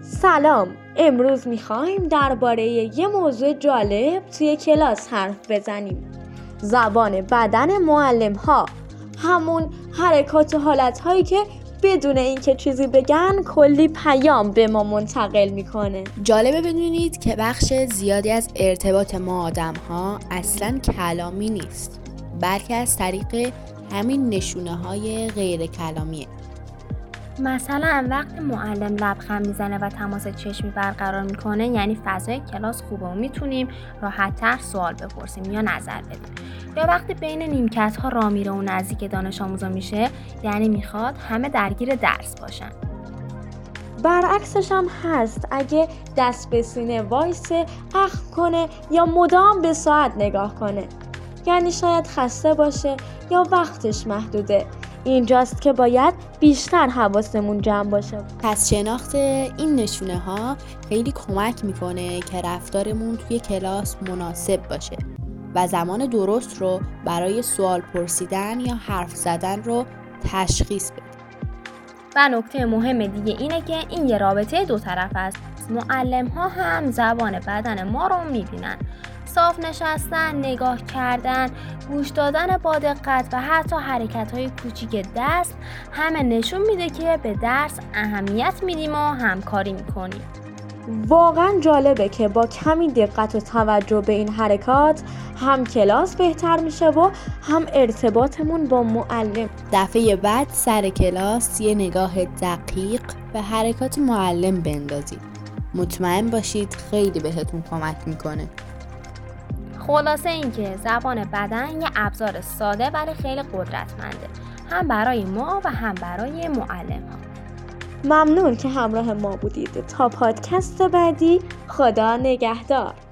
سلام، امروز میخوایم درباره یه موضوع جالب توی کلاس حرف بزنیم. زبان بدن معلم ها، همون حرکات و حالت هایی که بدون اینکه چیزی بگن کلی پیام به ما منتقل میکنه. جالبه بدونید که بخش زیادی از ارتباط ما آدم ها اصلاً کلامی نیست، بلکه از طریق همین نشونه های غیر کلامیه. مثلا وقتی معلم لبخند میزنه و تماس چشمی برقرار میکنه، یعنی فضای کلاس خوبه و میتونیم راحت‌تر سوال بپرسیم یا نظر بدیم. یا وقتی بین نیمکت ها راه میره و نزدیک دانش آموزا میشه، یعنی میخواد همه درگیر درس باشن. برعکسش هم هست، اگه دست به سینه وایسه، اخم کنه یا مدام به ساعت نگاه کنه، یعنی شاید خسته باشه یا وقتش محدوده. اینجاست که باید بیشتر حواسمون جمع باشه. پس شناخت این نشونه ها خیلی کمک میکنه که رفتارمون توی کلاس مناسب باشه و زمان درست رو برای سوال پرسیدن یا حرف زدن رو تشخیص بده. و نکته مهم دیگه اینه که این یه رابطه دو طرف است. معلم ها هم زبان بدن ما رو میبینن. صاف نشستن، نگاه کردن، گوش دادن با دقت و حتی حرکت‌های کوچیک دست همه نشون میده که به درس اهمیت میدیم و همکاری میکنیم. واقعا جالبه که با کمی دقت و توجه به این حرکات هم کلاس بهتر میشه و هم ارتباطمون با معلم. دفعه بعد سر کلاس یه نگاه دقیق به حرکات معلم بندازید. مطمئن باشید خیلی بهتون کمک میکنه. خلاصه این که زبان بدن یه ابزار ساده ولی خیلی قدرتمنده، هم برای ما و هم برای معلم ها. ممنون که همراه ما بودید. تا پادکست بعدی، خدا نگهدار.